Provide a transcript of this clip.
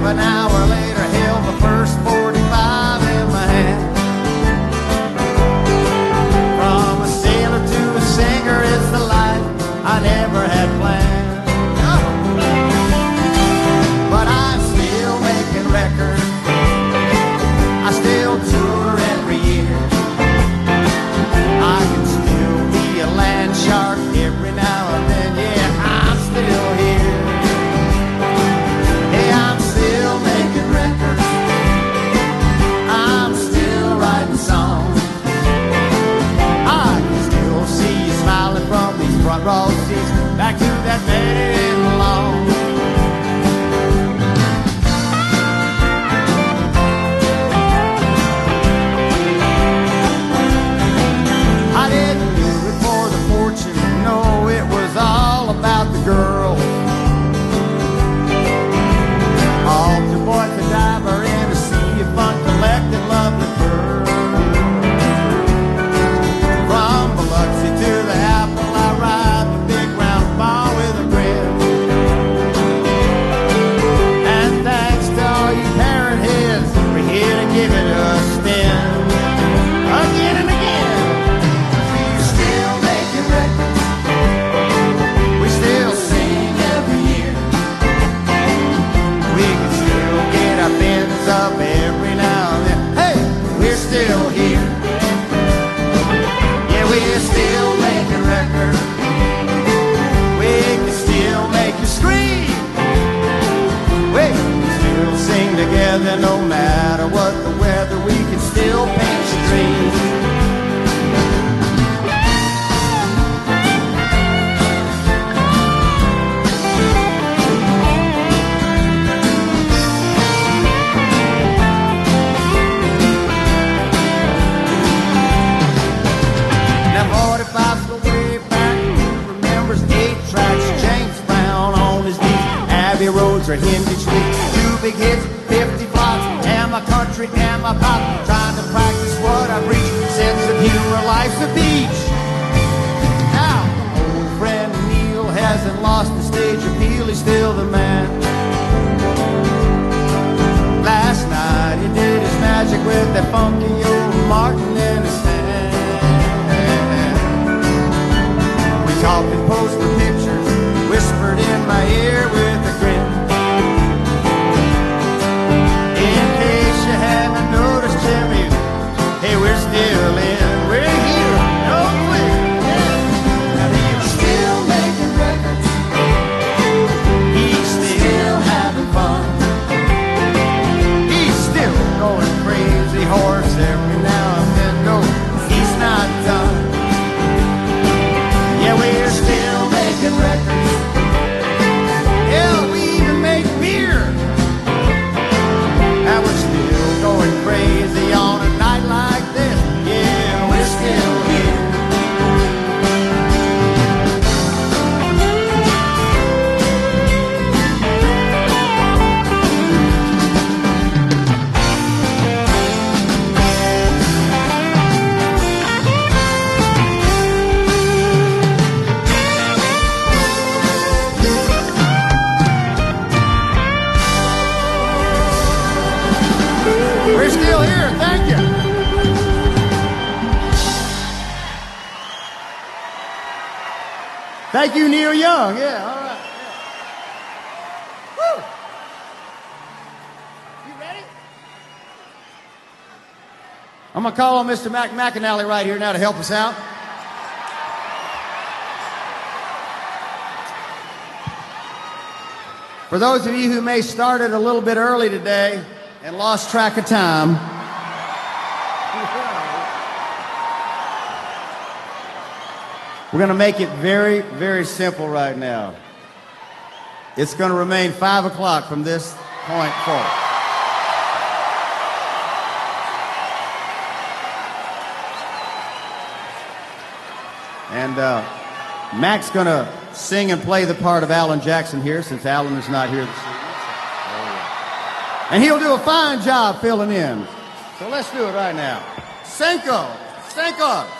an hour later, held the first 45 in my hand. From a sailor to a singer, it's the life I never had planned. But I'm still making records. I still tour every year. I can still be a land shark every now and then. Yeah, I'm still here. Hey, I'm still making records. I'm still writing songs. I can still see you smiling from these front row seats back to that bed in the lawn. I didn't do it for the fortune, no, it was all about the girl. Altar boy, the diver in a sea of fun, collecting lovely pearls. From Biloxi to the Apple, I ride the big round ball with a grin. And thanks to all you parrot heads, we're here to give it a spin. Again and again. We're still making records. We still sing every year. We can still get our fins up every now and then. Hey, we're still here. Yeah, we're still making records. We can still make you scream. We can still sing together no matter what the weather. We can still paint your dreams. Now 45's the way back. Who remembers 8 tracks? James Brown on his knees. Abbey Roads or Hindi Street. 2 big hits, 50 flops. Am I country? Am I pop? Trying to practice what I preach. Sense of humor, life's a beach. Now, old friend Neil hasn't lost the stage appeal. He's still the man. Last night he did his magic with that funky old Martin in his hand. We talked and posed for pictures, whispered in my ear with a grin. In case you haven't noticed, Jimmy, hey, we're still in. We're here, no clear. Yeah. And he's still making records. He's still having fun. He's still going crazy horse every now and then. No, he's not done. Yeah, we're still making records. Hell, we even make beer. And we're still going crazy on a night like this. Yeah, we're still here. We're still here, thank you. Thank you, Neil Young. Yeah, all right. Yeah. Woo! You ready? I'm going to call on Mr. McAnally right here now to help us out. For those of you who may started a little bit early today and lost track of time, we're going to make it very, very simple right now. It's going to remain 5 o'clock from this point forward. And Mac's going to sing and play the part of Alan Jackson here, since Alan is not here this evening. And he'll do a fine job filling in. So let's do it right now. Cinco, cinco.